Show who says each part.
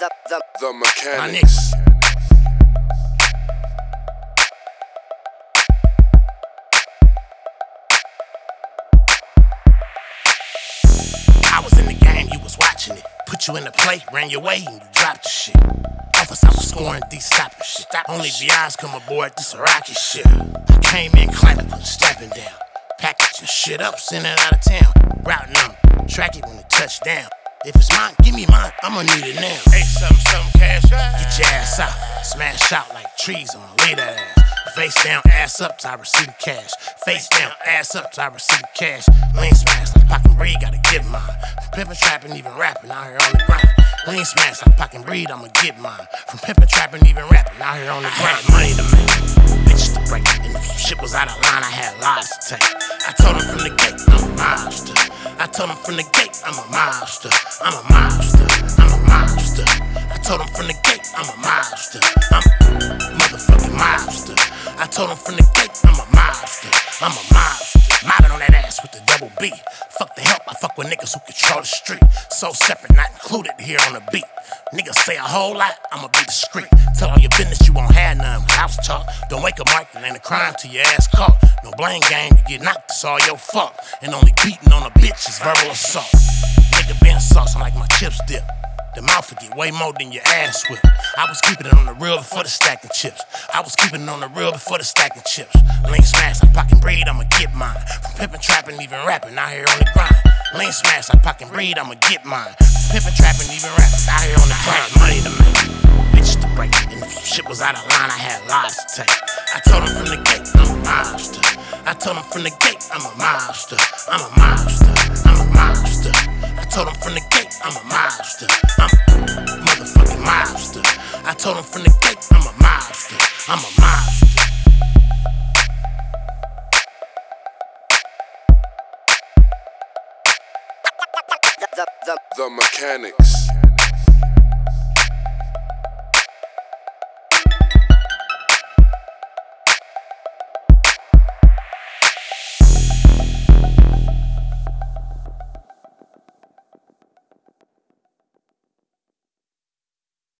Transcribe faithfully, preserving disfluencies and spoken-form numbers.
Speaker 1: the, the,
Speaker 2: The Mechanics.
Speaker 3: My niggas. I was in the game, you was watching it. Put you in the play, ran your way, and you dropped the shit. Office, I was scoring, these stopping shit. Only V Is come aboard, this a rocket shit. I came in clapping, put stepping down. Packaging shit up, sending it out of town. Route number, track it when it touch down. If it's mine, give me mine, I'ma need it now. Hey, something, something, cash, get your ass out. Smash out like trees, I'ma leave that ass. Face down, ass up till I receive the cash. Face down, ass up till I receive the cash. Lean smash like Pac and Breed, gotta get mine. From pimpin', trappin', even rapping, out here on the grind. Lean smash like Pac and Breed, I'ma get mine. From pimpin', trappin', even rapping, out here on the grind. Money to make, bitches to break. And if shit was out of line, I had lives to take. I told him from the gate, I'm a monster. I told him from the gate, I'm a monster. I'm a monster, I'm a monster. I told him from the gate, I'm a monster. I'm a motherfucking monster. I told him from the gate, I'm a monster. I'm a monster. Mobbing on that ass with the double B. Fuck the help, I fuck with niggas who control the street. So separate, not included here on the beat. Niggas say a whole lot, I'ma be discreet. Tell all your business you won't have none with house talk. Don't wake up, Mike, it ain't a crime till your ass caught. No blame game, you get knocked, it's all your fault. And only beating on a bitch is verbal assault. Nigga been sauce, I'm like my chips dip. The mouth will get way more than your ass whip. I was keeping it on the real before the stacking chips. I was keeping it on the real before the stacking chips. Lean smash like Pac and Breed, I'ma get mine. From pimpin', trappin', even rapping, out here on the grind. Lean smash like Pac and Breed, I'ma get mine. From pimpin', trappin', even rapping, out here on the grind. Money to make, bitches to break. And if shit was out of line, I had lives to take. I told him from the gate, I'm a monster. I told him from the gate, I'm a monster. I'm a monster, I'm a monster. I told him from the gate, I'm a monster. I'm a motherfucking monster. I told him from the gate, I'm a monster. I'm a monster.
Speaker 1: the, the,
Speaker 2: The Mechanics.